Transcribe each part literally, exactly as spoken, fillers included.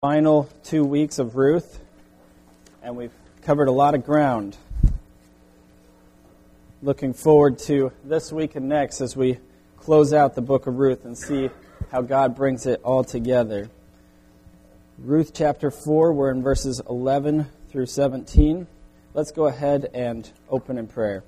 Final two weeks of Ruth, and we've covered a lot of ground. Looking forward to this week and next as we close out the book of Ruth and see how God brings it all together. Ruth chapter four, we're in verses eleven through seventeen. Let's go ahead and open in prayer.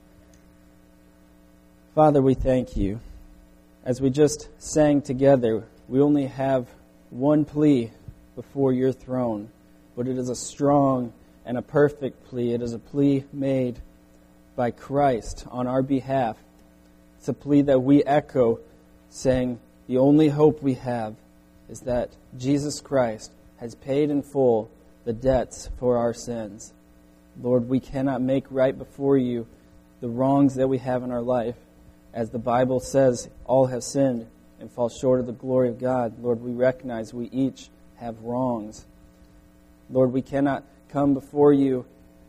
Father, we thank you. As we just sang together, we only have one plea before your throne, but it is a strong and a perfect plea. It is a plea made by Christ on our behalf. It's a plea that we echo, saying the only hope we have is that Jesus Christ has paid in full the debts for our sins. Lord, we cannot make right before you the wrongs that we have in our life. As the Bible says, all have sinned and fall short of the glory of God. Lord, we recognize we each have wrongs. Lord, we cannot come before you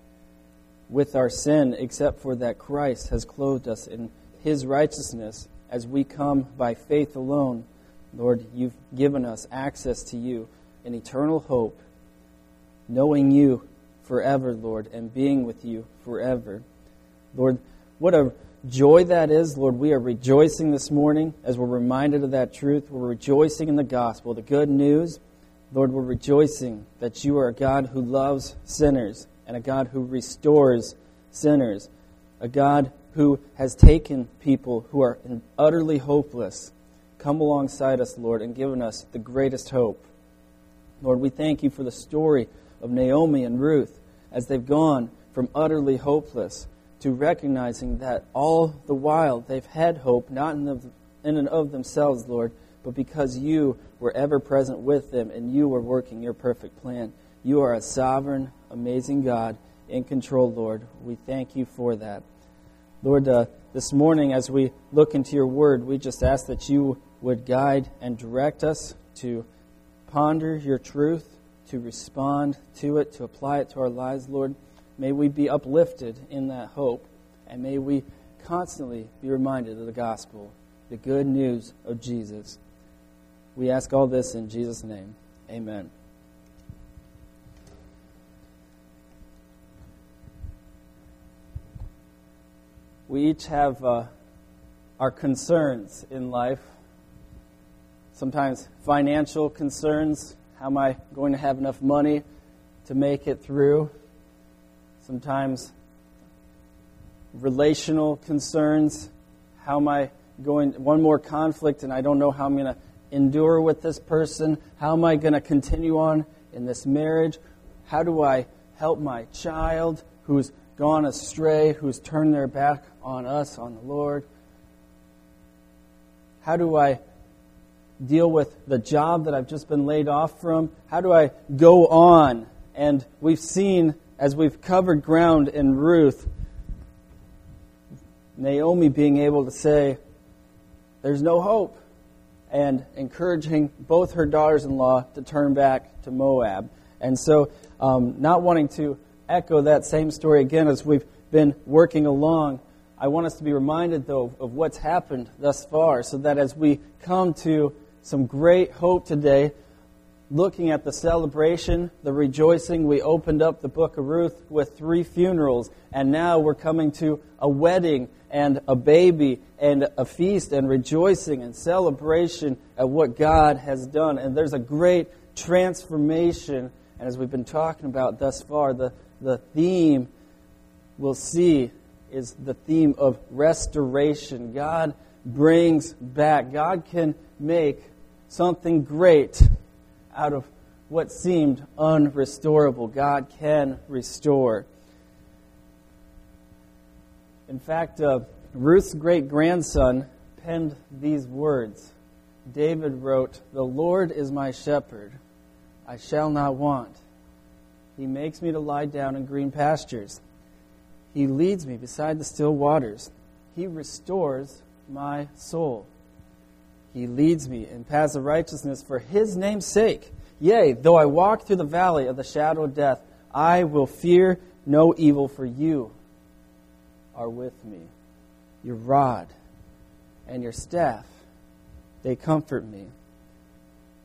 with our sin except for that Christ has clothed us in his righteousness. As we come by faith alone, Lord, you've given us access to you, an eternal hope, knowing you forever, Lord, and being with you forever. Lord, what a joy that is. Lord, we are rejoicing this morning as we're reminded of that truth. We're rejoicing in the gospel, the good news. Lord, we're rejoicing that you are a God who loves sinners and a God who restores sinners, a God who has taken people who are utterly hopeless, come alongside us, Lord, and given us the greatest hope. Lord, we thank you for the story of Naomi and Ruth as they've gone from utterly hopeless to recognizing that all the while they've had hope, not in, the, in and of themselves, Lord, but because you were ever present with them and you were working your perfect plan. You are a sovereign, amazing God in control, Lord. We thank you for that. Lord, uh, this morning as we look into your word, we just ask that you would guide and direct us to ponder your truth, to respond to it, to apply it to our lives, Lord. May we be uplifted in that hope, and may we constantly be reminded of the gospel, the good news of Jesus. We ask all this in Jesus' name. Amen. We each have uh, our concerns in life. Sometimes financial concerns. How am I going to have enough money to make it through? Sometimes relational concerns. How am I going, one more conflict and I don't know how I'm going to endure with this person? How am I going to continue on in this marriage? How do I help my child who's gone astray, who's turned their back on us, on the Lord? How do I deal with the job that I've just been laid off from? How do I go on? And we've seen, as we've covered ground in Ruth, Naomi being able to say, there's no hope, and encouraging both her daughters-in-law to turn back to Moab. And so, um, not wanting to echo that same story again as we've been working along, I want us to be reminded, though, of what's happened thus far, so that as we come to some great hope today, looking at the celebration, the rejoicing, we opened up the book of Ruth with three funerals, and now we're coming to a wedding and a baby and a feast and rejoicing and celebration at what God has done. And there's a great transformation, and as we've been talking about thus far, the, the theme we'll see is the theme of restoration. God brings back, God can make something great out of what seemed unrestorable. God can restore. In fact, uh, Ruth's great-grandson penned these words. David wrote, "The Lord is my shepherd, I shall not want. He makes me to lie down in green pastures. He leads me beside the still waters. He restores my soul. He leads me in paths of righteousness for his name's sake. Yea, though I walk through the valley of the shadow of death, I will fear no evil, for you are with me. Your rod and your staff, they comfort me."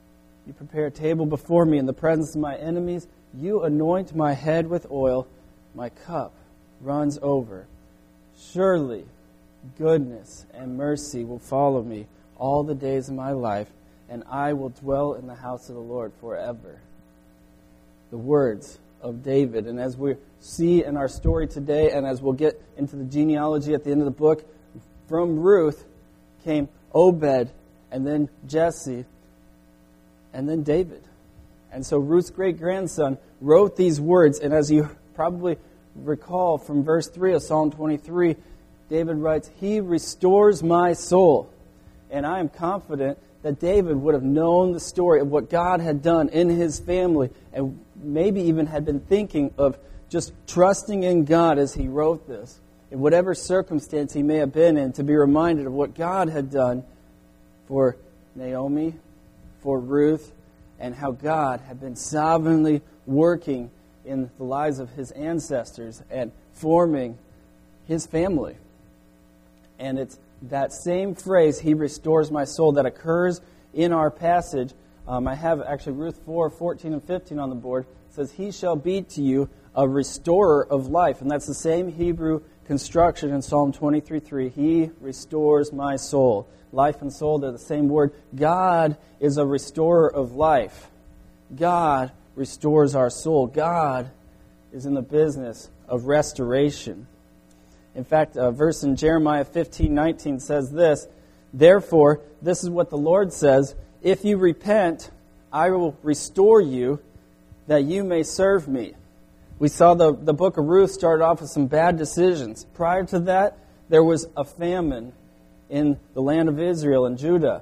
You prepare a table before me in the presence of my enemies. You anoint my head with oil. My cup runs over. Surely goodness and mercy will follow me all the days of my life, and I will dwell in the house of the Lord forever. The words of David. And as we see in our story today, and as we'll get into the genealogy at the end of the book, from Ruth came Obed, and then Jesse, and then David. And so Ruth's great-grandson wrote these words, and as you probably recall from verse three of Psalm twenty-three, David writes, He restores my soul. And I am confident that David would have known the story of what God had done in his family, and maybe even had been thinking of just trusting in God as he wrote this, in whatever circumstance he may have been in, to be reminded of what God had done for Naomi, for Ruth, and how God had been sovereignly working in the lives of his ancestors and forming his family. And it's that same phrase, He restores my soul, that occurs in our passage. Um, I have actually Ruth four, fourteen and fifteen on the board. It says, He shall be to you a restorer of life. And that's the same Hebrew construction in Psalm twenty-three three. He restores my soul. Life and soul, they're the same word. God is a restorer of life. God restores our soul. God is in the business of restoration. In fact, a verse in Jeremiah fifteen nineteen says this, Therefore, this is what the Lord says, If you repent, I will restore you, that you may serve me. We saw the, the book of Ruth started off with some bad decisions. Prior to that, there was a famine in the land of Israel and Judah.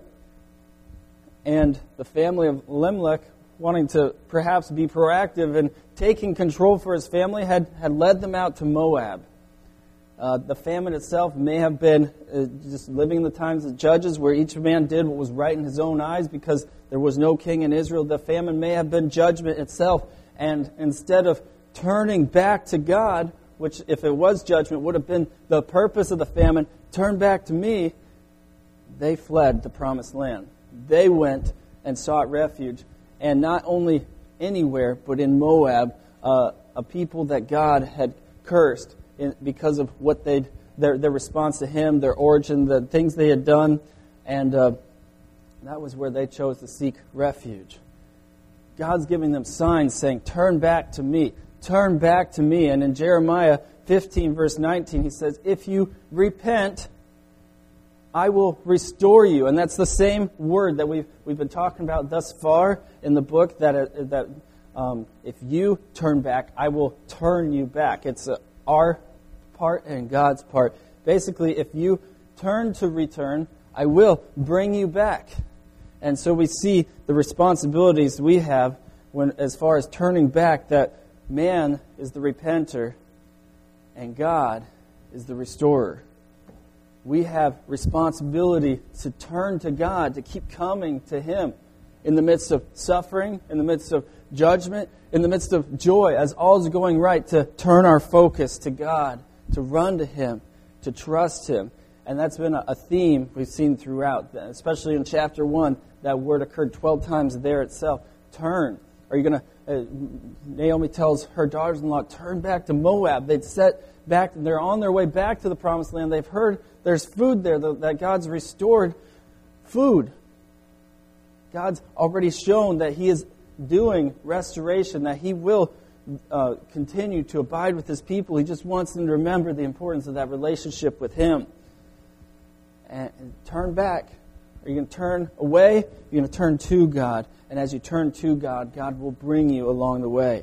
And the family of Elimelech, wanting to perhaps be proactive and taking control for his family, had, had led them out to Moab. Uh, the famine itself may have been uh, just living in the times of Judges, where each man did what was right in his own eyes because there was no king in Israel. The famine may have been judgment itself. And instead of turning back to God, which if it was judgment would have been the purpose of the famine, turn back to me, they fled the promised land. They went and sought refuge. And not only anywhere, but in Moab, uh, a people that God had cursed in, because of what they'd their their response to Him, their origin, the things they had done, and uh, that was where they chose to seek refuge. God's giving them signs saying, "Turn back to me, turn back to me." And in Jeremiah fifteen, verse nineteen, He says, "If you repent, I will restore you." And that's the same word that we've we've been talking about thus far in the book. That uh, that um, if you turn back, I will turn you back. It's uh, our part and God's part. Basically, if you turn to return, I will bring you back. And so we see the responsibilities we have when, as far as turning back, that man is the repenter and God is the restorer. We have responsibility to turn to God, to keep coming to Him in the midst of suffering, in the midst of judgment, in the midst of joy, as all is going right, to turn our focus to God, to run to Him, to trust Him. And that's been a theme we've seen throughout, especially in chapter one. That word occurred twelve times there itself. Turn. Are you going to, uh, Naomi tells her daughters-in-law, turn back to Moab. They'd set back, they're on their way back to the promised land. They've heard there's food there, that God's restored food. God's already shown that He is doing restoration, that He will uh, continue to abide with His people. He just wants them to remember the importance of that relationship with Him. And, and turn back. Are you going to turn away? You're going to turn to God. And as you turn to God, God will bring you along the way.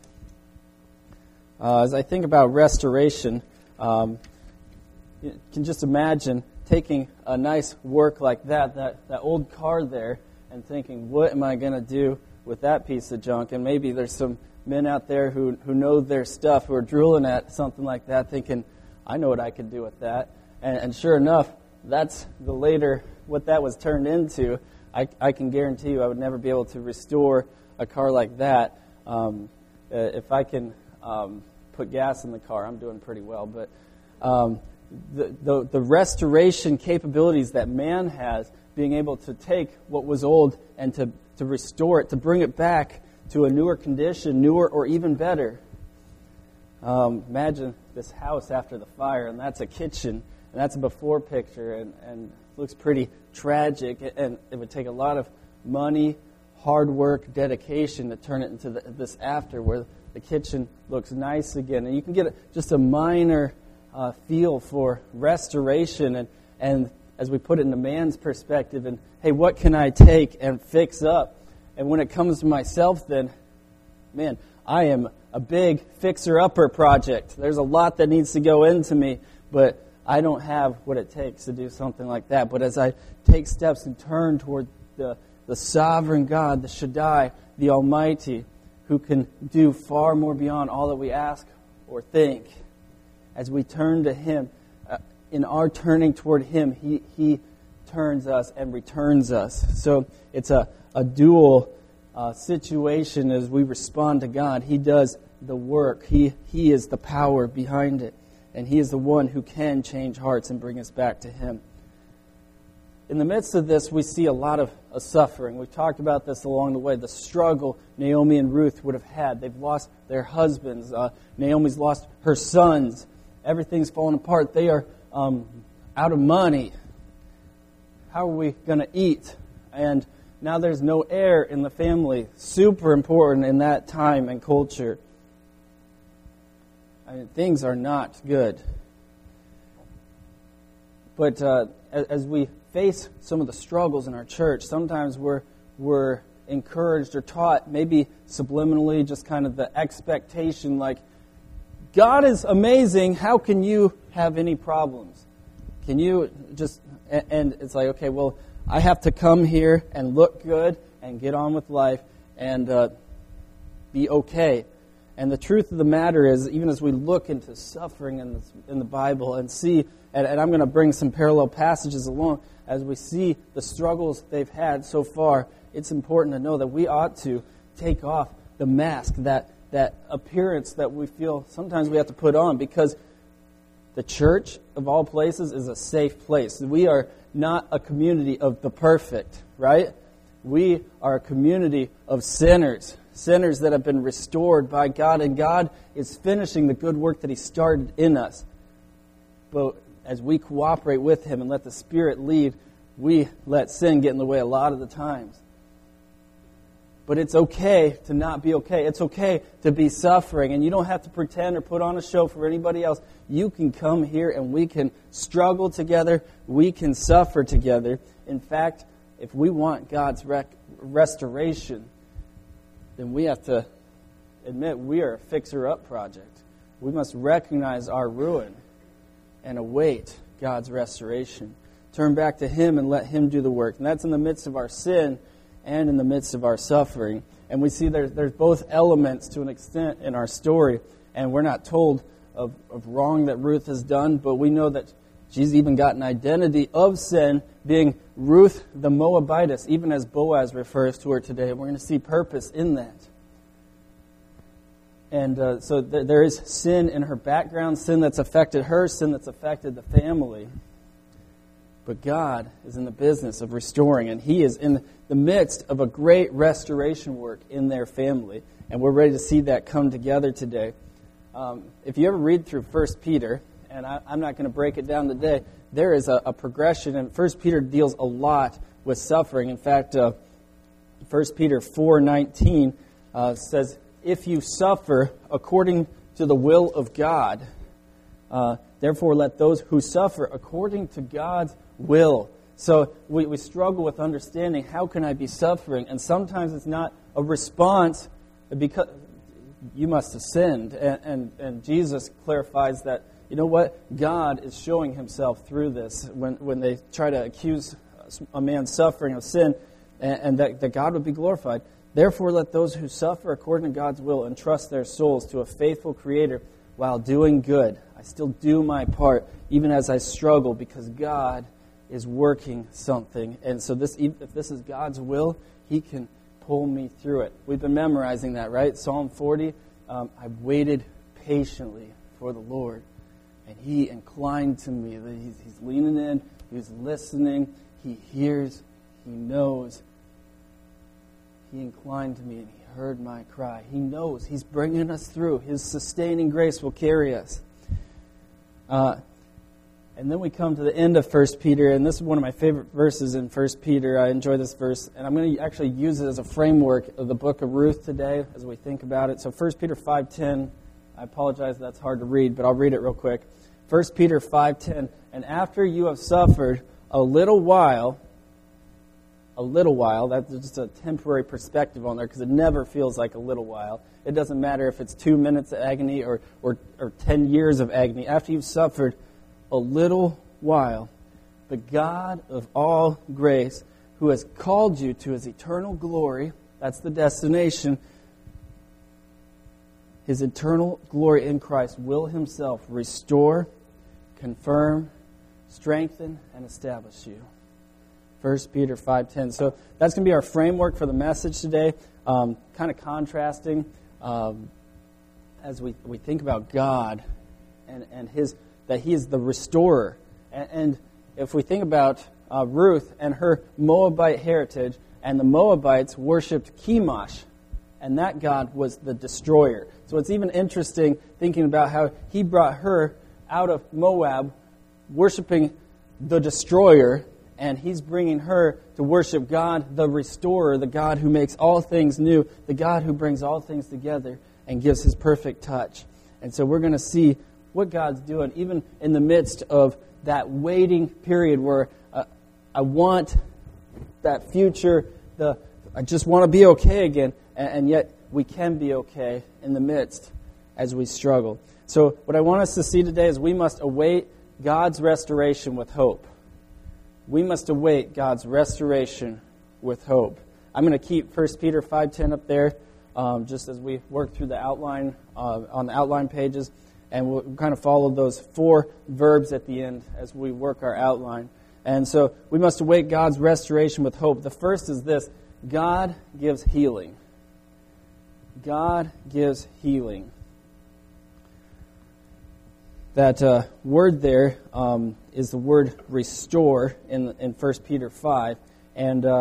Uh, as I think about restoration, um, you can just imagine taking a nice work like that, that, that old car there, and thinking, what am I going to do with that piece of junk? And maybe there's some men out there who, who know their stuff, who are drooling at something like that, thinking, I know what I could do with that. And, and sure enough, that's the later, what that was turned into. I, I can guarantee you I would never be able to restore a car like that. Um, uh, if I can um, put gas in the car, I'm doing pretty well. But um, the, the, the restoration capabilities that man has, being able to take what was old and to, to restore it, to bring it back to a newer condition, newer or even better. Um, imagine this house after the fire, and that's a kitchen, and that's a before picture, and, and it looks pretty tragic, and it would take a lot of money, hard work, dedication to turn it into the, this after, where the kitchen looks nice again. And you can get a, just a minor uh, feel for restoration, and, and as we put it in a man's perspective, and hey, what can I take and fix up? And when it comes to myself, then, man, I am a big fixer-upper project. There's a lot that needs to go into me, but I don't have what it takes to do something like that. But as I take steps and turn toward the, the sovereign God, the Shaddai, the Almighty, who can do far more beyond all that we ask or think, as we turn to Him, uh, in our turning toward Him, He He turns us and returns us. So it's a, a dual Uh, situation as we respond to God. He does the work. He He is the power behind it. And He is the one who can change hearts and bring us back to Him. In the midst of this, we see a lot of, of suffering. We've talked about this along the way. The struggle Naomi and Ruth would have had. They've lost their husbands. Uh, Naomi's lost her sons. Everything's fallen apart. They are um, out of money. How are we going to eat? And now there's no heir in the family. Super important in that time and culture. I mean, things are not good. But uh, as we face some of the struggles in our church, sometimes we're we're encouraged or taught, maybe subliminally, just kind of the expectation, like, God is amazing. How can you have any problems? Can you just... And it's like, okay, well, I have to come here and look good and get on with life and uh, be okay. And the truth of the matter is, even as we look into suffering in the, in the Bible and see, and, and I'm going to bring some parallel passages along, as we see the struggles they've had so far, it's important to know that we ought to take off the mask, that, that appearance that we feel sometimes we have to put on, because the church, of all places, is a safe place. We are not a community of the perfect, right? We are a community of sinners, sinners that have been restored by God, and God is finishing the good work that He started in us. But as we cooperate with Him and let the Spirit lead, we let sin get in the way a lot of the times. But it's okay to not be okay. It's okay to be suffering. And you don't have to pretend or put on a show for anybody else. You can come here and we can struggle together. We can suffer together. In fact, if we want God's rec- restoration, then we have to admit we are a fixer-up project. We must recognize our ruin and await God's restoration. Turn back to Him and let Him do the work. And that's in the midst of our sin and in the midst of our suffering. And we see there's, there's both elements to an extent in our story. And we're not told of, of wrong that Ruth has done, but we know that she's even got an identity of sin, being Ruth the Moabitess, even as Boaz refers to her today. We're going to see purpose in that. And uh, so th- there is sin in her background, sin that's affected her, sin that's affected the family. But God is in the business of restoring, and He is in the midst of a great restoration work in their family. And we're ready to see that come together today. Um, if you ever read through First Peter, and I, I'm not going to break it down today, there is a, a progression, and First Peter deals a lot with suffering. In fact, uh, First Peter four nineteen uh, says, if you suffer according to the will of God, uh, therefore let those who suffer according to God's will. So we, we struggle with understanding, how can I be suffering? And sometimes it's not a response because you must have sinned. And, and, and Jesus clarifies that, you know what? God is showing Himself through this when, when they try to accuse a man suffering of sin, and, and that, that God would be glorified. Therefore let those who suffer according to God's will entrust their souls to a faithful Creator while doing good. I still do my part, even as I struggle, because God is working something. And so this, if this is God's will, He can pull me through it. We've been memorizing that, right? Psalm forty, um, I waited patiently for the Lord, and He inclined to me. He's, he's leaning in, He's listening, He hears, He knows. He inclined to me and He heard my cry. He knows He's bringing us through. His sustaining grace will carry us. Uh, and then we come to the end of First Peter, and this is one of my favorite verses in First Peter. I enjoy this verse, and I'm going to actually use it as a framework of the book of Ruth today as we think about it. So First Peter five ten, I apologize that's hard to read, but I'll read it real quick. First Peter five ten, and after you have suffered a little while, a little while, that's just a temporary perspective on there because it never feels like a little while. It doesn't matter if it's two minutes of agony or, or, or ten years of agony. After you've suffered a little while, the God of all grace, who has called you to His eternal glory, that's the destination, His eternal glory in Christ, will Himself restore, confirm, strengthen, and establish you. First Peter five ten. So that's going to be our framework for the message today, um, kind of contrasting um, as we, we think about God and, and His that He is the restorer. And, and if we think about uh, Ruth and her Moabite heritage, and the Moabites worshipped Chemosh, and that God was the destroyer. So it's even interesting thinking about how He brought her out of Moab, worshiping the destroyer, and He's bringing her to worship God, the restorer, the God who makes all things new, the God who brings all things together and gives His perfect touch. And so we're going to see what God's doing, even in the midst of that waiting period where uh, I want that future, the I just want to be okay again, and, and yet we can be okay in the midst as we struggle. So what I want us to see today is we must await God's restoration with hope. We must await God's restoration with hope. I'm going to keep First Peter five ten up there, um, just as we work through the outline, uh, on the outline pages, and we'll kind of follow those four verbs at the end as we work our outline. And so we must await God's restoration with hope. The first is this: God gives healing. God gives healing. That uh, word there um, is the word restore in in First Peter five, and uh,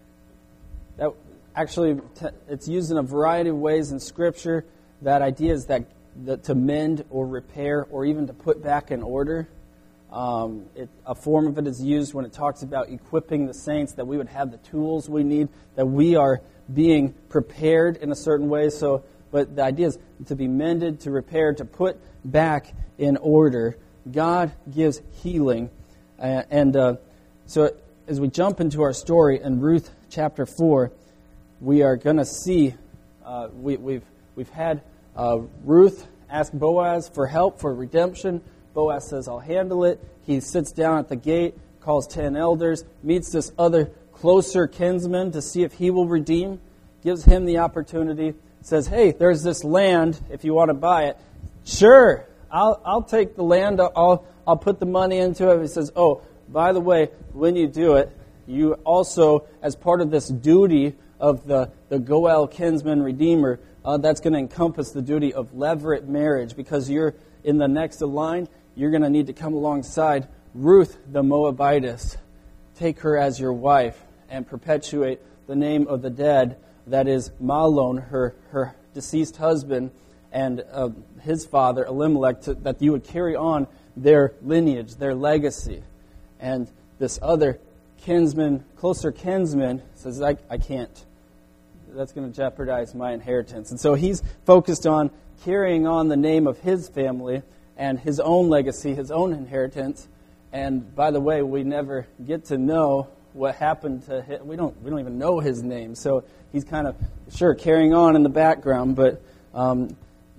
that actually t- it's used in a variety of ways in Scripture. That idea is that, that to mend or repair or even to put back in order. Um, it, a form of it is used when it talks about equipping the saints, that we would have the tools we need, that we are being prepared in a certain way. So, but the idea is to be mended, to repair, to put back in order. God gives healing. Uh, and uh, so as we jump into our story in Ruth chapter four, we are going to see, uh, we, we've, we've had uh, Ruth ask Boaz for help, for redemption. Boaz says, I'll handle it. He sits down at the gate, calls ten elders, meets this other closer kinsman to see if he will redeem, gives him the opportunity, says, hey, there's this land if you want to buy it. Sure, I'll I'll take the land, I'll I'll put the money into it. He says, oh, by the way, when you do it, you also, as part of this duty of the, the Goel kinsman redeemer, uh, that's going to encompass the duty of levirate marriage, because you're in the next in line, you're going to need to come alongside Ruth the Moabitess, take her as your wife, and perpetuate the name of the dead, that is Mahlon, her, her deceased husband, and uh, his father, Elimelech, to, that you would carry on their lineage, their legacy. And this other kinsman, closer kinsman, says, I, I can't. That's going to jeopardize my inheritance. And so he's focused on carrying on the name of his family and his own legacy, his own inheritance. And by the way, we never get to know what happened to him. We don't, we don't even know his name. So he's kind of, sure, carrying on in the background, but um,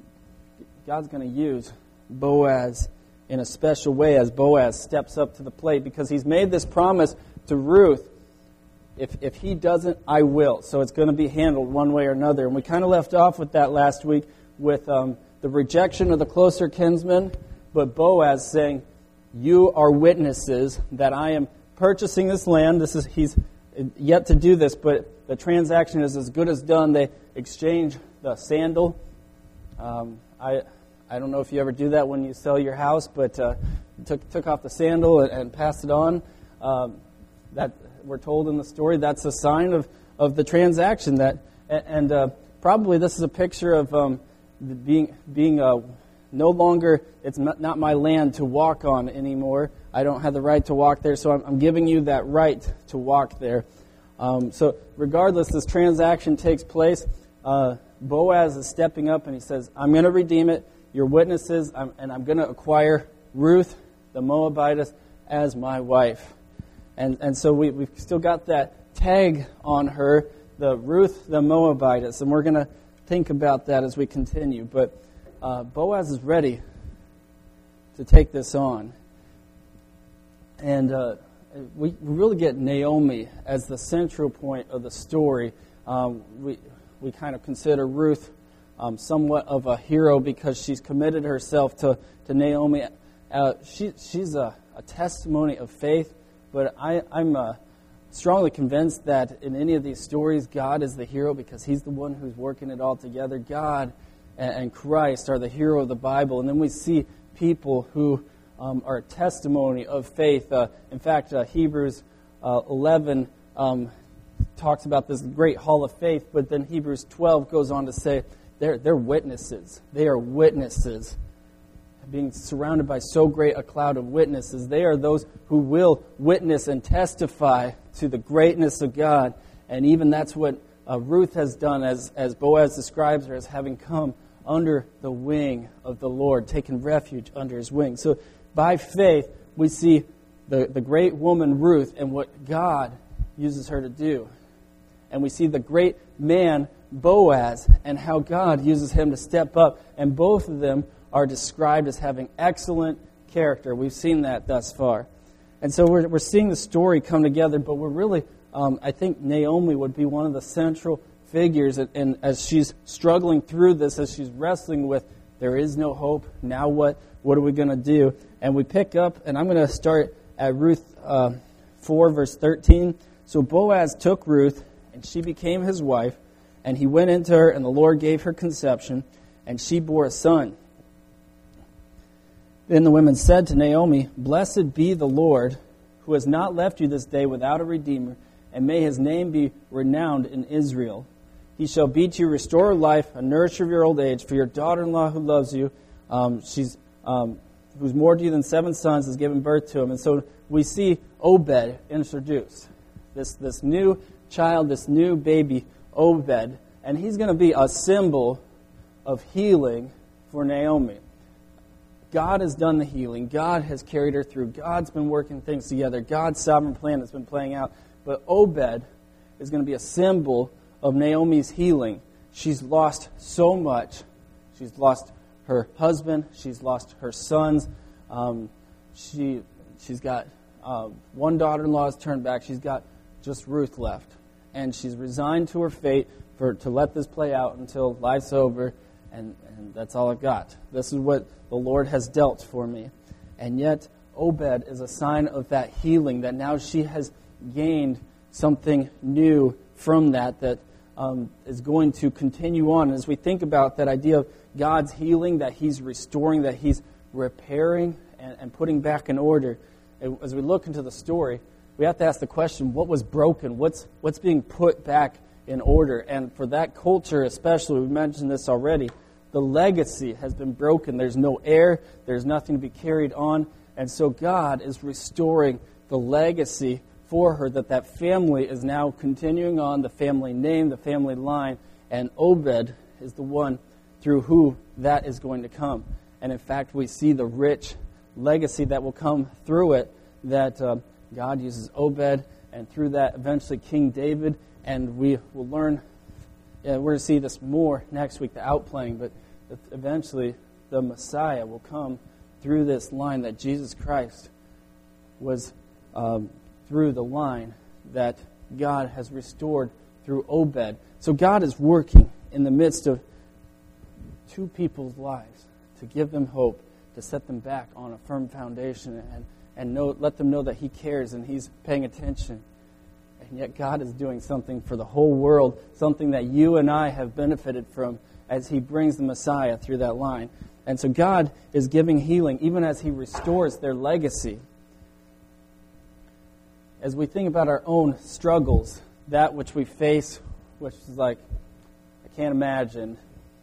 God's going to use Boaz in a special way as Boaz steps up to the plate, because he's made this promise to Ruth. If if he doesn't, I will. So it's going to be handled one way or another. And we kind of left off with that last week with um, the rejection of the closer kinsman, but Boaz saying, you are witnesses that I am purchasing this land. This is he's yet to do this, but the transaction is as good as done. They exchange the sandal. Um, I I don't know if you ever do that when you sell your house, but uh, took took off the sandal and, and passed it on. Um, that we're told in the story, that's a sign of of the transaction that, and uh, probably this is a picture of um, being being uh, no longer, it's not my land to walk on anymore. I don't have the right to walk there, so I'm, I'm giving you that right to walk there. Um, so regardless, this transaction takes place. Uh, Boaz is stepping up and he says, I'm going to redeem it. Your witnesses, I'm, and I'm going to acquire Ruth, the Moabitess, as my wife. And and so we, we've still got that tag on her, the Ruth, the Moabitess. And we're going to think about that as we continue. But uh, Boaz is ready to take this on. And uh, we really get Naomi as the central point of the story. Um, we we kind of consider Ruth um, somewhat of a hero because she's committed herself to, to Naomi. Uh, she she's a, a testimony of faith, but I, I'm uh, strongly convinced that in any of these stories, God is the hero because He's the one who's working it all together. God and, and Christ are the hero of the Bible, and then we see people who um, are a testimony of faith. Uh, in fact, uh, Hebrews uh, eleven um, talks about this great hall of faith, but then Hebrews twelve goes on to say they're they're witnesses. They are witnesses. Being surrounded by so great a cloud of witnesses, they are those who will witness and testify to the greatness of God. And even that's what uh, Ruth has done, as, as Boaz describes her, as having come under the wing of the Lord, taken refuge under His wing. So by faith, we see the, the great woman Ruth and what God uses her to do. And we see the great man Boaz and how God uses him to step up. And both of them are described as having excellent character. We've seen that thus far. And so we're, we're seeing the story come together, but we're really, um, I think Naomi would be one of the central figures, and, and as she's struggling through this, as she's wrestling with, there is no hope, now what? What are we going to do? And we pick up, and I'm going to start at Ruth uh, four, verse thirteen. So Boaz took Ruth, and she became his wife, and he went into her, and the Lord gave her conception, and she bore a son. Then the women said to Naomi, Blessed be the Lord, who has not left you this day without a redeemer, and may His name be renowned in Israel. He shall be to you restorer of life, a nourisher of your old age, for your daughter-in-law who loves you, um, she's um, who's more to you than seven sons, has given birth to him. And so we see Obed introduced, this this new child, this new baby, Obed, and he's going to be a symbol of healing for Naomi. God has done the healing. God has carried her through. God's been working things together. God's sovereign plan has been playing out. But Obed is going to be a symbol of Naomi's healing. She's lost so much. She's lost her husband. She's lost her sons. Um, she, she's got uh, one daughter-in-law has turned back. She's got just Ruth left. And she's resigned to her fate for to let this play out until life's over. And, and that's all I've got. This is what the Lord has dealt for me. And yet, Obed is a sign of that healing, that now she has gained something new from that that um, is going to continue on. As we think about that idea of God's healing, that He's restoring, that He's repairing and, and putting back in order, as we look into the story, we have to ask the question, what was broken? What's, what's being put back in order? And for that culture especially, we mentioned this already, the legacy has been broken. There's no heir. There's nothing to be carried on. And so God is restoring the legacy for her, that that family is now continuing on, the family name, the family line, and Obed is the one through who that is going to come. And in fact, we see the rich legacy that will come through it, that uh, God uses Obed, and through that eventually King David, and we will learn, yeah, we're going to see this more next week, the outplaying, but eventually the Messiah will come through this line, that Jesus Christ was um, through the line that God has restored through Obed. So God is working in the midst of two people's lives to give them hope, to set them back on a firm foundation, and, and know, let them know that He cares and He's paying attention. And yet God is doing something for the whole world, something that you and I have benefited from as He brings the Messiah through that line. And so God is giving healing even as He restores their legacy. As we think about our own struggles, that which we face, which is like, I can't imagine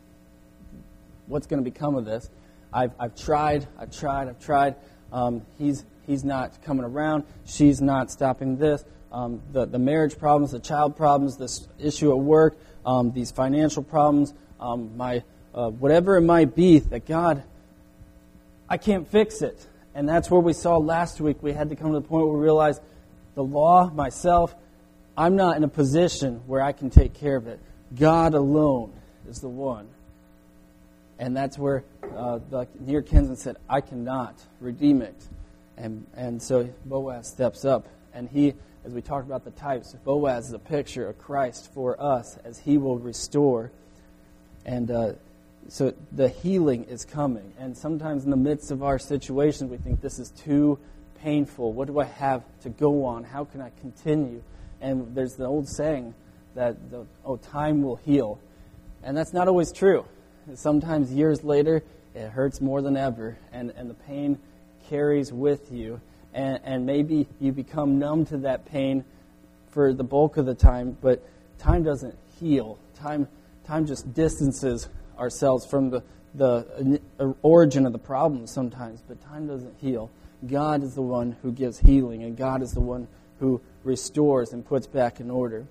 what's going to become of this. I've I've tried, I've tried, I've tried. Um, he's he's not coming around. She's not stopping this. Um, the the marriage problems, the child problems, this issue at work, um, these financial problems, um, my uh, whatever it might be. That God, I can't fix it. And that's where we saw last week. We had to come to the point where we realized the law, myself, I'm not in a position where I can take care of it. God alone is the one. And that's where uh, the near kinsman said, I cannot redeem it. And and so Boaz steps up. And he, as we talked about the types, Boaz is a picture of Christ for us as he will restore. And uh, so the healing is coming. And sometimes in the midst of our situations, we think this is too painful. What do I have to go on? How can I continue? And there's the old saying that, the, oh, time will heal. And that's not always true. Sometimes years later, it hurts more than ever, and, and the pain carries with you. And, and maybe you become numb to that pain for the bulk of the time, but time doesn't heal. Time time just distances ourselves from the, the origin of the problem sometimes, but time doesn't heal. God is the one who gives healing, and God is the one who restores and puts back in order.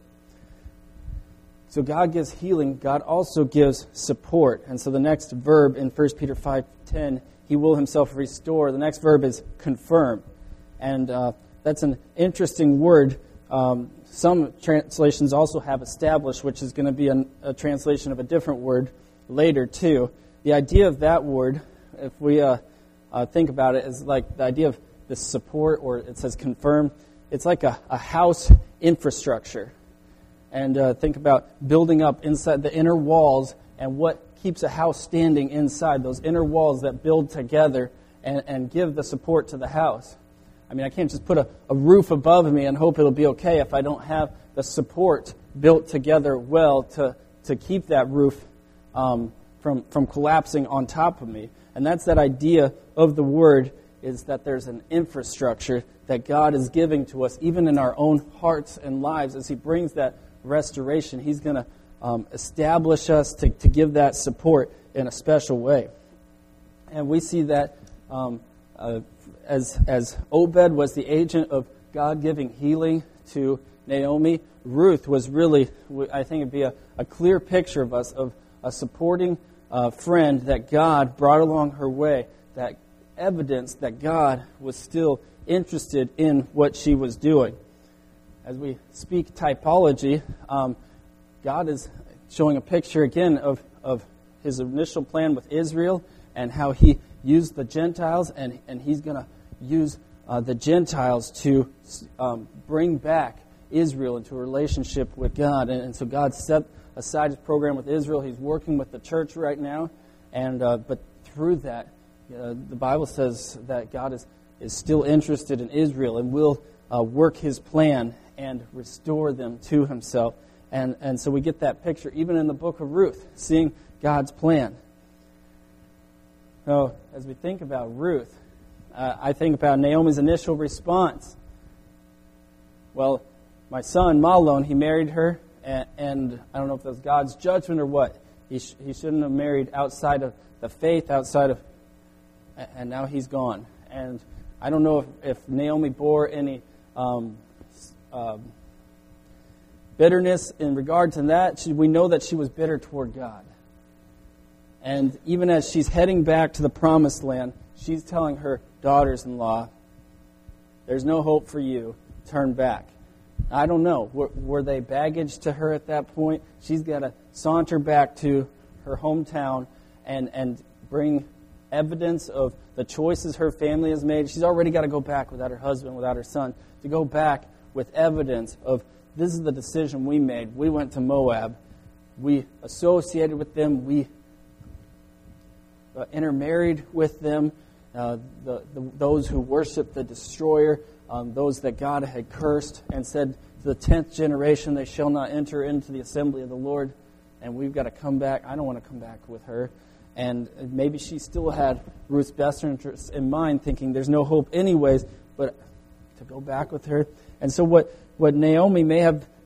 So God gives healing. God also gives support. And so the next verb in First Peter five ten, he will himself restore. The next verb is confirm. And uh, that's an interesting word. Um, some translations also have establish, which is going to be an, a translation of a different word later too. The idea of that word, if we uh, uh, think about it, is like the idea of the support, or it says confirm. It's like a, a house infrastructure. And uh, think about building up inside the inner walls and what keeps a house standing inside, those inner walls that build together and, and give the support to the house. I mean, I can't just put a, a roof above me and hope it'll be okay if I don't have the support built together well to, to keep that roof um, from, from collapsing on top of me. And that's that idea of the word, is that there's an infrastructure that God is giving to us, even in our own hearts and lives, as he brings that restoration. He's going to um, establish us to, to give that support in a special way. And we see that um, uh, as as Obed was the agent of God giving healing to Naomi, Ruth was really, I think it'd be a, a clear picture of us, of a supporting uh, friend that God brought along her way, that evidence that God was still interested in what she was doing. As we speak typology, um, God is showing a picture again of, of his initial plan with Israel and how he used the Gentiles, and, and he's going to use uh, the Gentiles to um, bring back Israel into a relationship with God. And, and so God set aside his program with Israel. He's working with the church right now. and uh, But through that, uh, the Bible says that God is, is still interested in Israel and will uh, work his plan and restore them to himself. And and so we get that picture even in the book of Ruth, seeing God's plan. So as we think about Ruth, uh, I think about Naomi's initial response. Well, my son, Mahlon, he married her, and, and I don't know if that was God's judgment or what. He, sh- he shouldn't have married outside of the faith, outside of, and now he's gone. And I don't know if, if Naomi bore any um, um, bitterness in regard to that. She, we know that she was bitter toward God. And even as she's heading back to the promised land, she's telling her daughters-in-law, there's no hope for you. Turn back. I don't know. Were, were they baggage to her at that point? She's got to saunter back to her hometown and, and bring evidence of the choices her family has made. She's already got to go back without her husband, without her son, to go back with evidence of this is the decision we made. We went to Moab. We associated with them. We uh, intermarried with them. Uh, the, the, those who worship the destroyer, um, those that God had cursed and said to the tenth generation, they shall not enter into the assembly of the Lord. And we've got to come back. I don't want to come back with her. And maybe she still had Ruth's best interests in mind, thinking there's no hope anyways, but to go back with her. And so what, what Naomi may have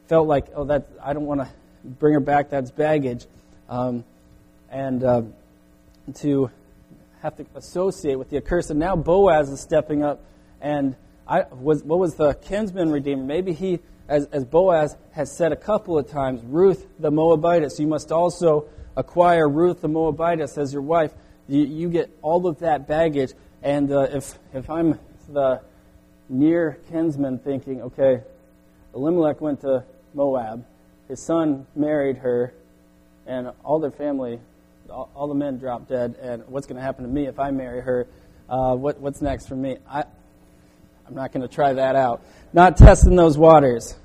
felt like, oh, that I don't want to bring her back, that's baggage. Um, and uh, to have to associate with the accursed. And now Boaz is stepping up, and I was what was the kinsman redeemer? Maybe he, as, as Boaz has said a couple of times, Ruth the Moabitess, you must also acquire Ruth the Moabitess as your wife. You, you get all of that baggage. And uh, if if I'm the near kinsman thinking, okay, Elimelech went to Moab, his son married her, and all their family, all, all the men dropped dead, and what's going to happen to me if I marry her? Uh, what what's next for me? I, I'm not going to try that out. Not testing those waters.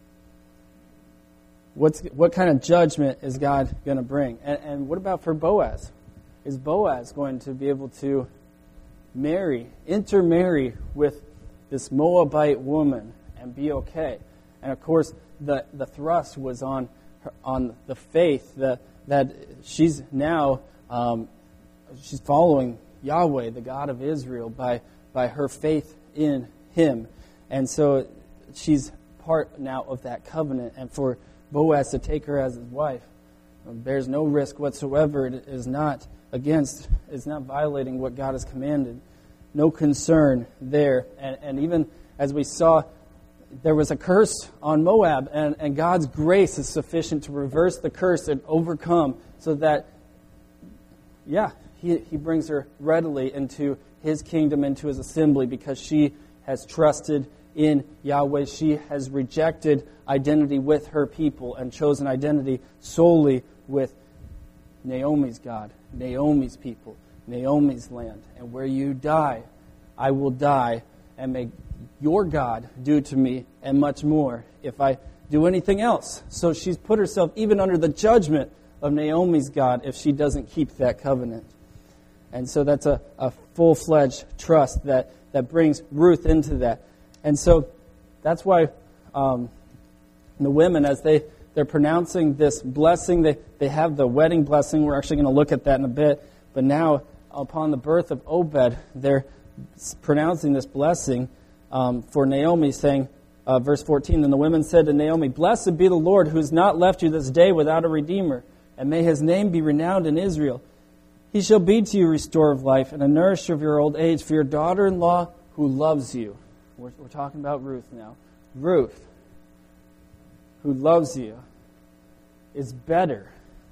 What's what kind of judgment is God going to bring? And, and what about for Boaz? Is Boaz going to be able to marry, intermarry with this Moabite woman and be okay? And of course, the, the thrust was on her, on the faith that that she's now um, she's following Yahweh, the God of Israel, by by her faith in Him, and so she's part now of that covenant. And for Boaz to take her as his wife, there's no risk whatsoever. It is not against, it's not violating what God has commanded. No concern there. And, and even as we saw, there was a curse on Moab, and, and God's grace is sufficient to reverse the curse and overcome, so that, yeah, he, he brings her readily into His kingdom, into His assembly, because she has trusted in Yahweh. She has rejected identity with her people and chosen identity solely with Naomi's God, Naomi's people, Naomi's land. And where you die, I will die, and may your God do to me and much more if I do anything else. So she's put herself even under the judgment of Naomi's God if she doesn't keep that covenant. And so that's a, a full-fledged trust that, that brings Ruth into that. And so that's why um, the women, as they, they're pronouncing this blessing, they, they have the wedding blessing. We're actually going to look at that in a bit. But now, upon the birth of Obed, they're pronouncing this blessing um, for Naomi, saying, uh, verse fourteen, "Then the women said to Naomi, 'Blessed be the Lord, who has not left you this day without a redeemer, and may His name be renowned in Israel. He shall be to you a restorer of life and a nourisher of your old age, for your daughter-in-law who loves you.'" We're, we're talking about Ruth now. Ruth, who loves you, is better,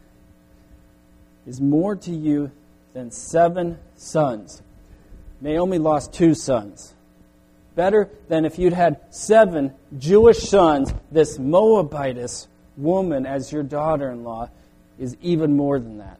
is more to you than seven sons. Naomi lost two sons. Better than if you'd had seven Jewish sons. This Moabitess woman as your daughter-in-law is even more than that.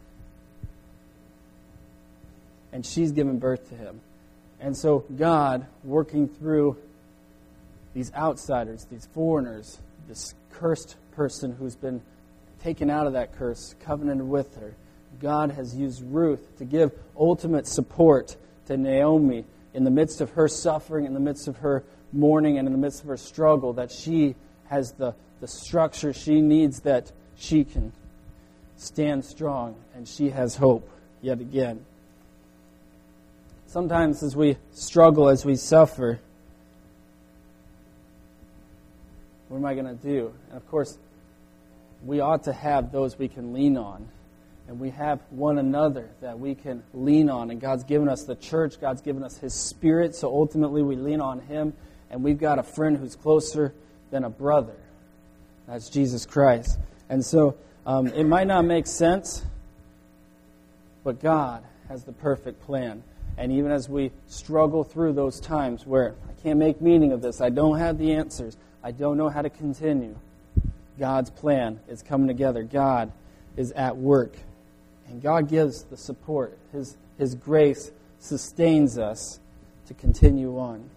And she's given birth to him. And so God, working through these outsiders, these foreigners, this cursed person who's been taken out of that curse, covenanted with her, God has used Ruth to give ultimate support to Naomi in the midst of her suffering, in the midst of her mourning, and in the midst of her struggle, that she has the, the structure she needs, that she can stand strong, and she has hope yet again. Sometimes as we struggle, as we suffer, what am I going to do? And of course, we ought to have those we can lean on. And we have one another that we can lean on. And God's given us the church. God's given us His Spirit. So ultimately we lean on Him. And we've got a friend who's closer than a brother. That's Jesus Christ. And so um, it might not make sense, but God has the perfect plan. And even as we struggle through those times where I can't make meaning of this, I don't have the answers, I don't know how to continue, God's plan is coming together. God is at work. And God gives the support. His, His grace sustains us to continue on.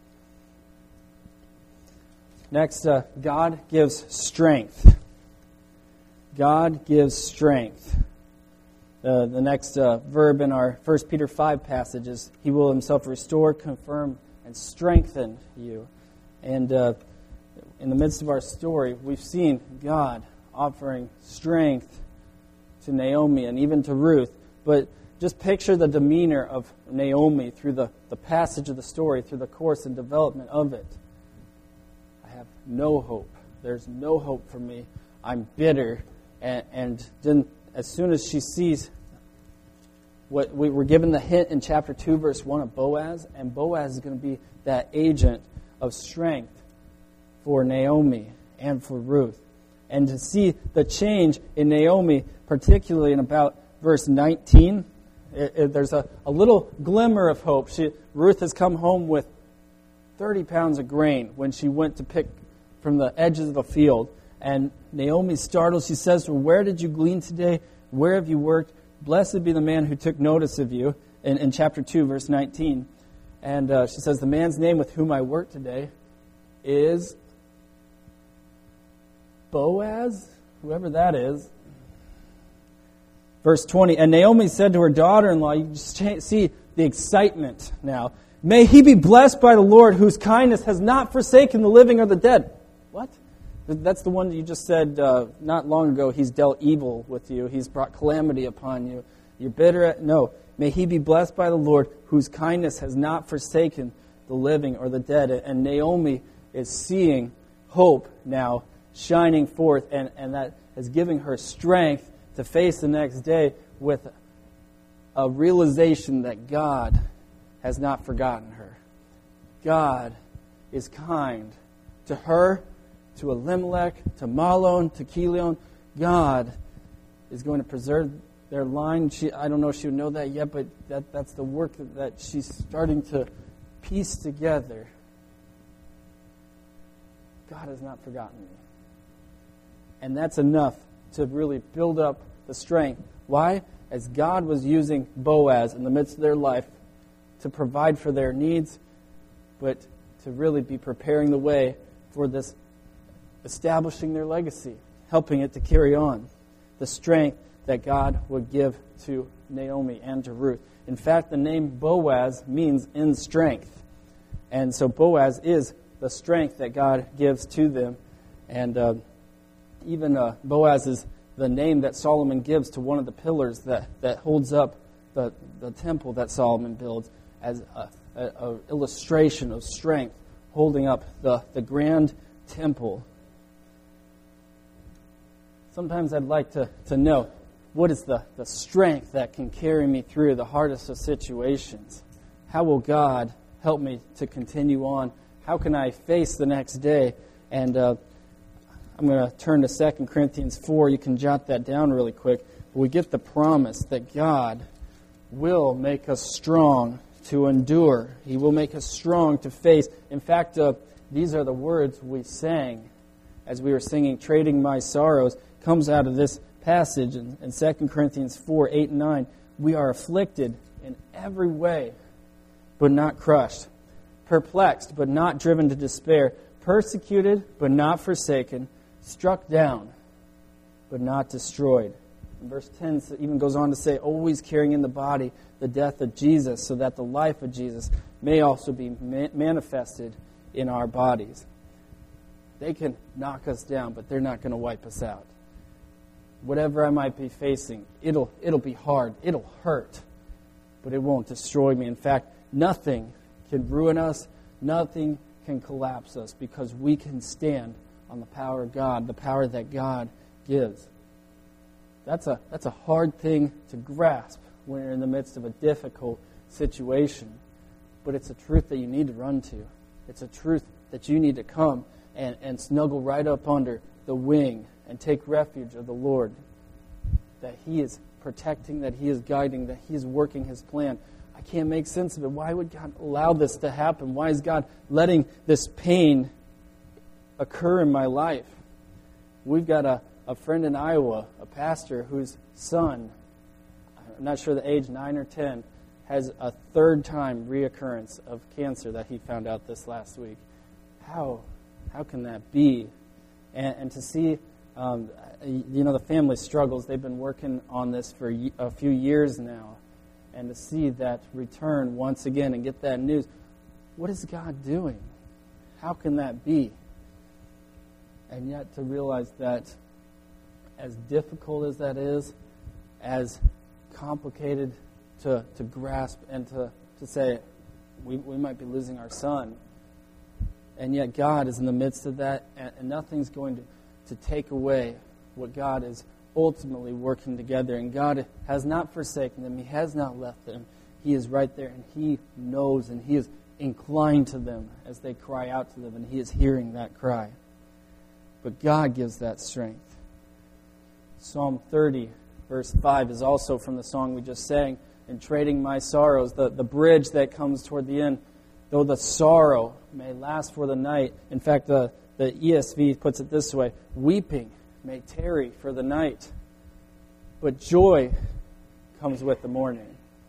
Next, uh, God gives strength. God gives strength. Uh, the next uh, verb in our First Peter five passage is, He will Himself restore, confirm, and strengthen you. And uh, in the midst of our story, we've seen God offering strength to Naomi and even to Ruth. But just picture the demeanor of Naomi through the, the passage of the story, through the course and development of it. I have no hope. There's no hope for me. I'm bitter. And, and then as soon as she sees what we were given the hint in chapter two, verse one of Boaz, and Boaz is going to be that agent of strength for Naomi and for Ruth. And to see the change in Naomi, particularly in about verse nineteen, it, it, there's a, a little glimmer of hope. She, Ruth has come home with thirty pounds of grain when she went to pick from the edges of a field. And Naomi startled. She says to her, "Where did you glean today? Where have you worked? Blessed be the man who took notice of you," in, in chapter two, verse nineteen. And uh, she says, "The man's name with whom I work today is Boaz," whoever that is. Verse twenty, "And Naomi said to her daughter-in-law," you just see the excitement now, "May he be blessed by the Lord, whose kindness has not forsaken the living or the dead." What? That's the one that you just said uh, not long ago. He's dealt evil with you. He's brought calamity upon you. You're bitter at... No. "May he be blessed by the Lord, whose kindness has not forsaken the living or the dead." And Naomi is seeing hope now shining forth, and, and that is giving her strength to face the next day with a realization that God has not forgotten her. God is kind to her, to Elimelech, to Mahlon, to Chilion. God is going to preserve their line. She, I don't know if she would know that yet, but that, that's the work that, that she's starting to piece together. God has not forgotten me. And that's enough to really build up the strength. Why? As God was using Boaz in the midst of their life to provide for their needs, but to really be preparing the way for this, establishing their legacy, helping it to carry on. The strength that God would give to Naomi and to Ruth. In fact, the name Boaz means in strength. And so Boaz is the strength that God gives to them. And uh, even uh, Boaz is the name that Solomon gives to one of the pillars that, that holds up the, the temple that Solomon builds as a, a, a illustration of strength, holding up the, the grand temple. Sometimes I'd like to, to know, what is the, the strength that can carry me through the hardest of situations? How will God help me to continue on? How can I face the next day? And uh, I'm going to turn to Second Corinthians four. You can jot that down really quick. We get the promise that God will make us strong to endure. He will make us strong to face. In fact, uh, these are the words we sang as we were singing Trading My Sorrows. Comes out of this passage in, in Second Corinthians four, eight and nine. "We are afflicted in every way, but not crushed. Perplexed, but not driven to despair. Persecuted, but not forsaken. Struck down, but not destroyed." And verse ten even goes on to say, "Always carrying in the body the death of Jesus, so that the life of Jesus may also be ma- manifested in our bodies." They can knock us down, but they're not going to wipe us out. Whatever I might be facing, it'll it'll be hard, it'll hurt, but it won't destroy me. In fact, nothing can ruin us, nothing can collapse us, because we can stand on the power of God, the power that God gives. That's a that's a hard thing to grasp when you're in the midst of a difficult situation, but it's a truth that you need to run to. It's a truth that you need to come and, and snuggle right up under the wing and take refuge of the Lord, that He is protecting, that He is guiding, that He is working His plan. I can't make sense of it. Why would God allow this to happen? Why is God letting this pain occur in my life? We've got a, a friend in Iowa, a pastor whose son, I'm not sure the age, nine or ten, has a third time reoccurrence of cancer that he found out this last week. How, how can that be? And, and to see Um, you know, the family struggles. They've been working on this for a few years now. And to see that return once again and get that news, what is God doing? How can that be? And yet to realize that as difficult as that is, as complicated to, to grasp and to, to say, we, we might be losing our son. And yet God is in the midst of that, and, and nothing's going to, to take away what God is ultimately working together. And God has not forsaken them. He has not left them. He is right there, and He knows, and He is inclined to them as they cry out to them, and He is hearing that cry. But God gives that strength. Psalm thirty, verse five is also from the song we just sang, in Trading My Sorrows, the, the bridge that comes toward the end. Though the sorrow may last for the night. In fact, the, the E S V puts it this way, weeping may tarry for the night, but joy comes with the morning.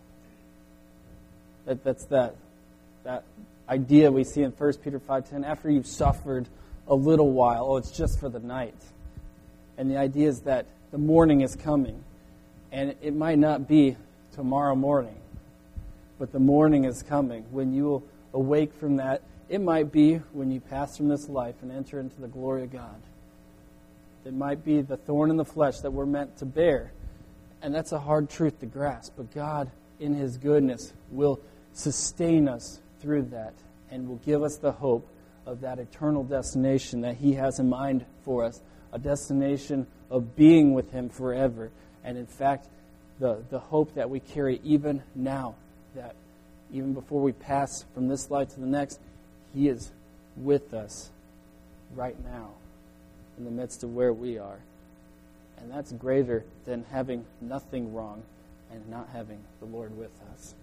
That, that's that, that idea we see in First Peter five ten. After you've suffered a little while, oh, it's just for the night. And the idea is that the morning is coming. And it might not be tomorrow morning, but the morning is coming when you will awake from that. It might be when you pass from this life and enter into the glory of God. It might be the thorn in the flesh that we're meant to bear. And that's a hard truth to grasp. But God, in His goodness, will sustain us through that and will give us the hope of that eternal destination that He has in mind for us. A destination of being with Him forever. And in fact, the, the hope that we carry even now, that even before we pass from this life to the next, He is with us right now in the midst of where we are. And that's greater than having nothing wrong and not having the Lord with us.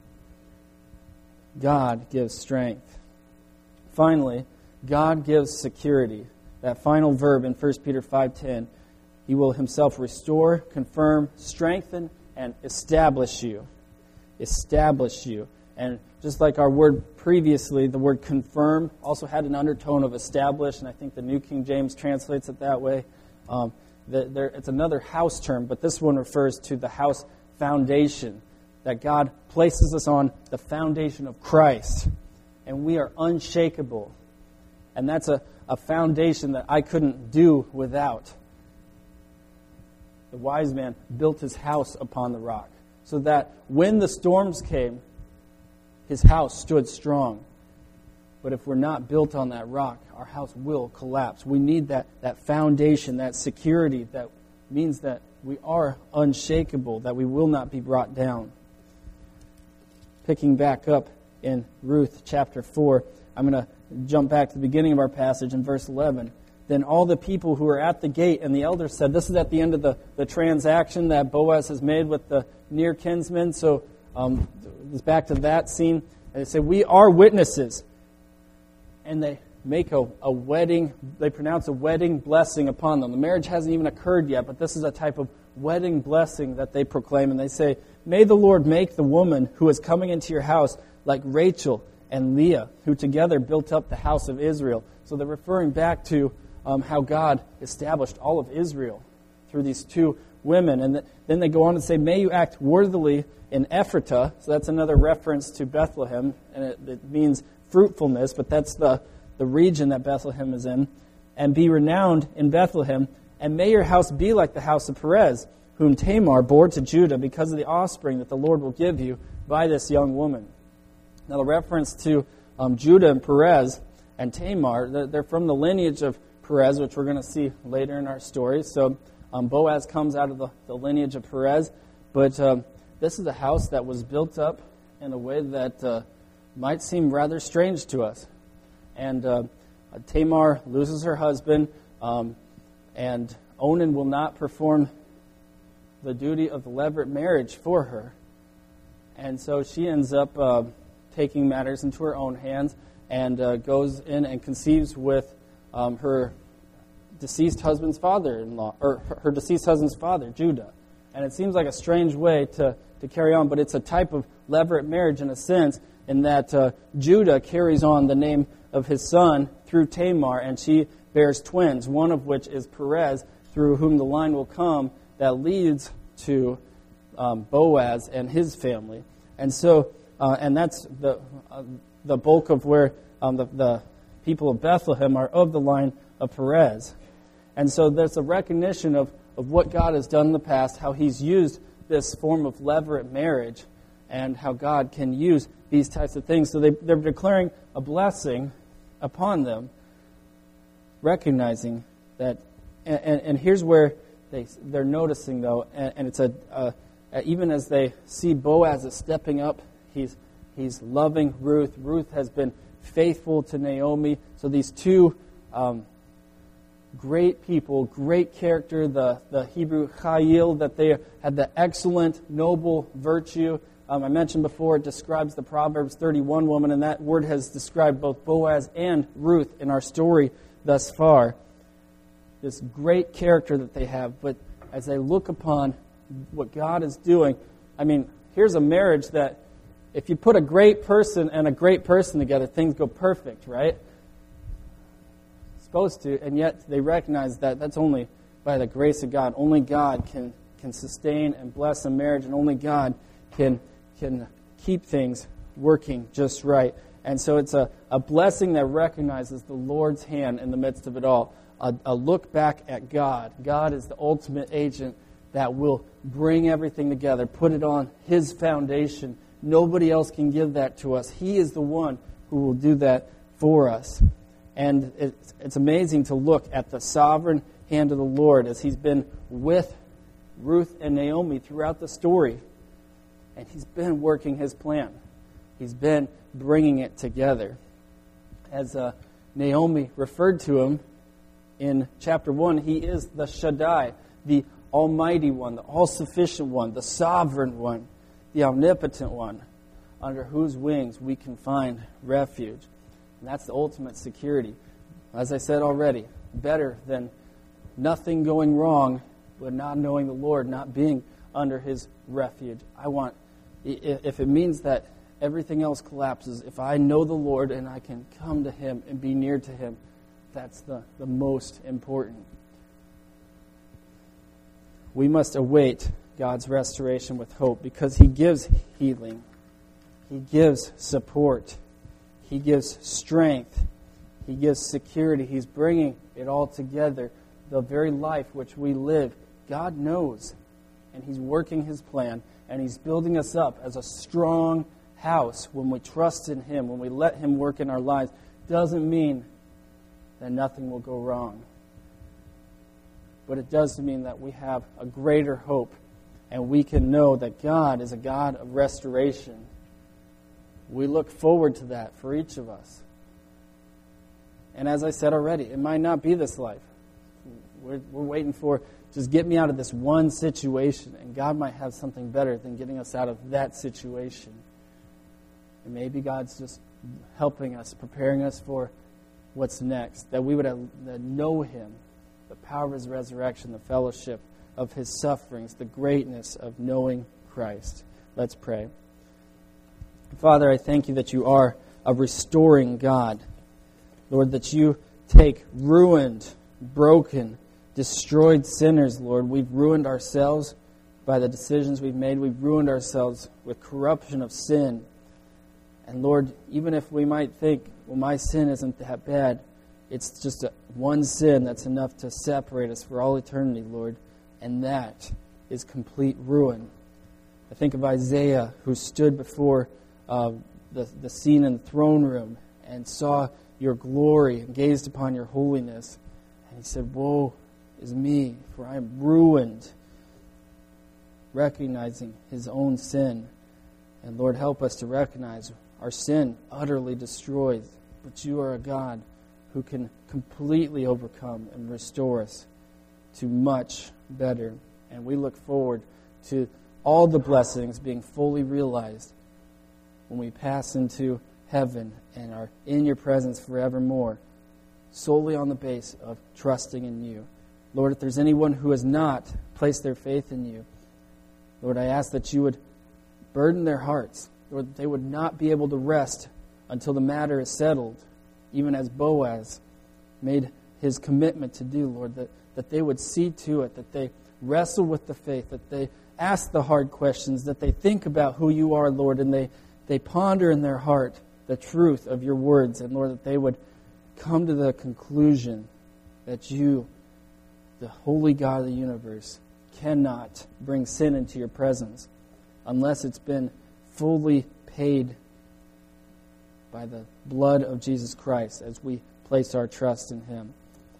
God gives strength. Finally, God gives security. That final verb in First Peter five ten, He will Himself restore, confirm, strengthen, and establish you. Establish you. And just like our word previously, the word confirm also had an undertone of establish, and I think the New King James translates it that way. Um, the, there, it's another house term, but this one refers to the house foundation, that God places us on the foundation of Christ, and we are unshakable. And that's a, a foundation that I couldn't do without. The wise man built his house upon the rock, so that when the storms came, his house stood strong. But if we're not built on that rock, our house will collapse. We need that, that foundation, that security that means that we are unshakable, that we will not be brought down. Picking back up in Ruth chapter four, I'm going to jump back to the beginning of our passage in verse eleven. Then all the people who were at the gate and the elders said, this is at the end of the, the transaction that Boaz has made with the near kinsman. So um, it's back to that scene. And they say, we are witnesses. And they make a, a wedding, they pronounce a wedding blessing upon them. The marriage hasn't even occurred yet, but this is a type of wedding blessing that they proclaim. And they say, may the Lord make the woman who is coming into your house like Rachel and Leah, who together built up the house of Israel. So they're referring back to um, how God established all of Israel through these two women. And th- then they go on to say, may you act worthily in Ephratah. So that's another reference to Bethlehem, and it, it means fruitfulness, but that's the, the region that Bethlehem is in. And be renowned in Bethlehem, and may your house be like the house of Perez, whom Tamar bore to Judah because of the offspring that the Lord will give you by this young woman. Now the reference to um, Judah and Perez and Tamar, they're, they're from the lineage of Perez, which we're going to see later in our story. So um, Boaz comes out of the, the lineage of Perez, but um, this is a house that was built up in a way that uh, might seem rather strange to us. And uh, Tamar loses her husband, um, and Onan will not perform the duty of the levirate marriage for her. And so she ends up uh, taking matters into her own hands and uh, goes in and conceives with um, her deceased husband's father-in-law, or her deceased husband's father, Judah. And it seems like a strange way to, to carry on, but it's a type of levirate marriage in a sense, in that uh, Judah carries on the name of his son through Tamar, and she bears twins, one of which is Perez, through whom the line will come that leads to um, Boaz and his family. And so, uh, and that's the uh, the bulk of where um, the, the people of Bethlehem are of the line of Perez. And so there's a recognition of, of what God has done in the past, how He's used this form of levirate marriage, and how God can use these types of things. So they, they're declaring a blessing upon them, recognizing that, and, and, and here's where they, they're noticing, though, and, and it's a, a, even as they see Boaz is stepping up, he's he's loving Ruth. Ruth has been faithful to Naomi. So these two um, great people, great character, the, the Hebrew chayil, that they had the excellent, noble virtue. Um, I mentioned before, it describes the Proverbs thirty-one woman, and that word has described both Boaz and Ruth in our story thus far. This great character that they have, but as they look upon what God is doing, I mean, here's a marriage that if you put a great person and a great person together, things go perfect, right? Supposed to, and yet they recognize that that's only by the grace of God. Only God can, can sustain and bless a marriage, and only God can can keep things working just right. And so it's a, a blessing that recognizes the Lord's hand in the midst of it all. A, a look back at God. God is the ultimate agent that will bring everything together, put it on His foundation. Nobody else can give that to us. He is the one who will do that for us. And it's, it's amazing to look at the sovereign hand of the Lord as He's been with Ruth and Naomi throughout the story. And He's been working His plan. He's been bringing it together. As uh, Naomi referred to Him in chapter one, He is the Shaddai, the Almighty One, the all-sufficient One, the sovereign One, the omnipotent One, under whose wings we can find refuge. And that's the ultimate security. As I said already, better than nothing going wrong, but not knowing the Lord, not being under His refuge. I want, if it means that everything else collapses, if I know the Lord and I can come to Him and be near to Him, that's the, the most important. We must await God's restoration with hope because He gives healing. He gives support. He gives strength. He gives security. He's bringing it all together. The very life which we live, God knows. And He's working His plan. And He's building us up as a strong house when we trust in Him, when we let Him work in our lives. Doesn't mean that nothing will go wrong. But it does mean that we have a greater hope. And we can know that God is a God of restoration. We look forward to that for each of us. And as I said already, it might not be this life. We're, we're waiting for, just get me out of this one situation. And God might have something better than getting us out of that situation. And maybe God's just helping us, preparing us for what's next. That we would have, that know Him, the power of His resurrection, the fellowship of His sufferings, the greatness of knowing Christ. Let's pray. Father, I thank You that You are a restoring God. Lord, that You take ruined, broken, destroyed sinners, Lord. We've ruined ourselves by the decisions we've made. We've ruined ourselves with corruption of sin. And Lord, even if we might think, well, my sin isn't that bad, it's just a, one sin that's enough to separate us for all eternity, Lord. And that is complete ruin. I think of Isaiah, who stood before uh, the, the scene in the throne room and saw Your glory and gazed upon Your holiness. And he said, woe is me, for I am ruined, recognizing his own sin. And Lord, help us to recognize our sin utterly destroys, but You are a God who can completely overcome and restore us to much better. And we look forward to all the blessings being fully realized when we pass into heaven and are in Your presence forevermore, solely on the base of trusting in You. Lord, if there's anyone who has not placed their faith in You, Lord, I ask that You would burden their hearts. Lord, that they would not be able to rest until the matter is settled, even as Boaz made his commitment to do, Lord, that, that they would see to it, that they wrestle with the faith, that they ask the hard questions, that they think about who You are, Lord, and they, they ponder in their heart the truth of Your words, and Lord, that they would come to the conclusion that You, the holy God of the universe, cannot bring sin into Your presence unless it's been fully paid by the blood of Jesus Christ as we place our trust in Him.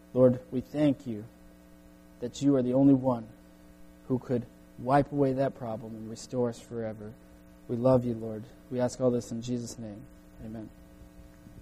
Lord, we thank you that you are the only one who could wipe away that problem and restore us forever. We love you, Lord. We ask all this in Jesus' name. Amen.